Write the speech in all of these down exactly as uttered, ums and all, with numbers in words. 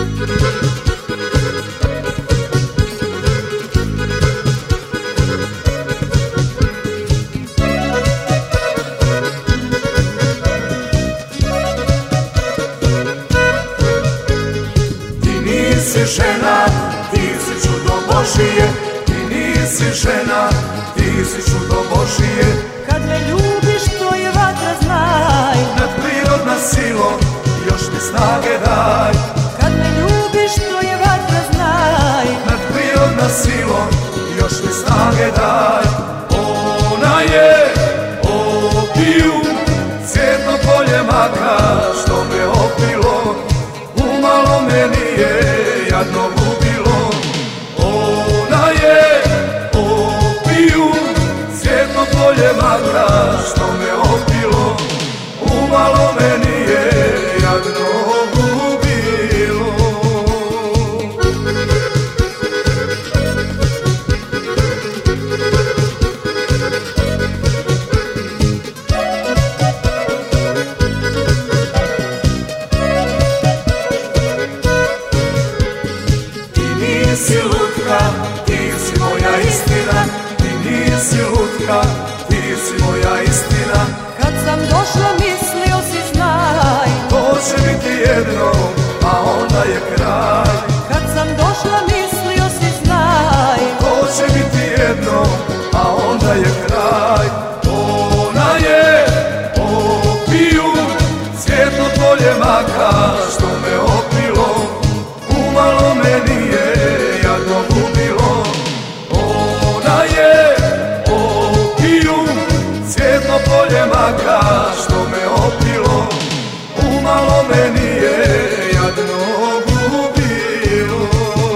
Ti nisi žena, ti si čudo Božije, ti nisi žena, ti si čudo Božije. Kad me ljubiš to je vatra, znaj, Nadprirodna silo, još mi snage daj. kad me ljubiš to je vatra, znaj, Nadprirodna silo, još mi snage daj. Ona je opijum, cvjetno polje maka što me opilo, umalo me nije jadno gubilo. Ona je opijum, cvjetno polje maka što me opilo, umalo me nije jadno gubilo. Ti nisi lutka, ti si moja istina, ti nisi lutka, ti si moja istina. kad sam došla mislio si, znaj, To će biti jedno, a onda je kraj. kad sam došla mislio si, znaj, To će biti jedno, a onda je kraj. Ona je opijum, cvjetno polje maka što me opilo, umalo me nije jadno gubilo. Ona je opijum, cvjetno polje maka što me opilo, umalo me nije jadno gubilo.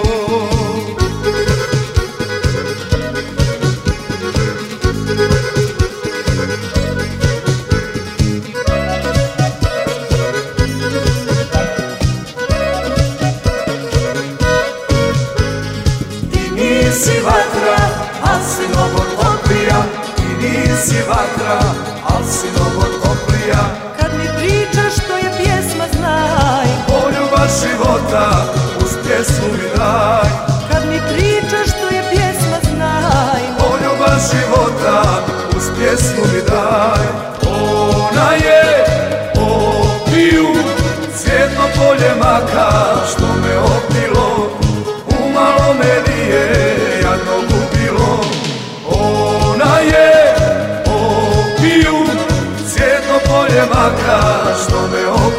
Ti nisi vatra, al si mnogo toplija, ti nisi vatra, al si mnogo toplija. kad mi pričaš to je pjesma, znaj, Poljubav života uz pjesmu mi daj. kad mi pričaš to je pjesma, znaj, Poljubav života uz pjesmu mi daj. Ona je opijum, cvjetno polje maka što me opilo, umalo me nije jadno gubilo. Ona je opijum, cvjetno polje maka što me opilo,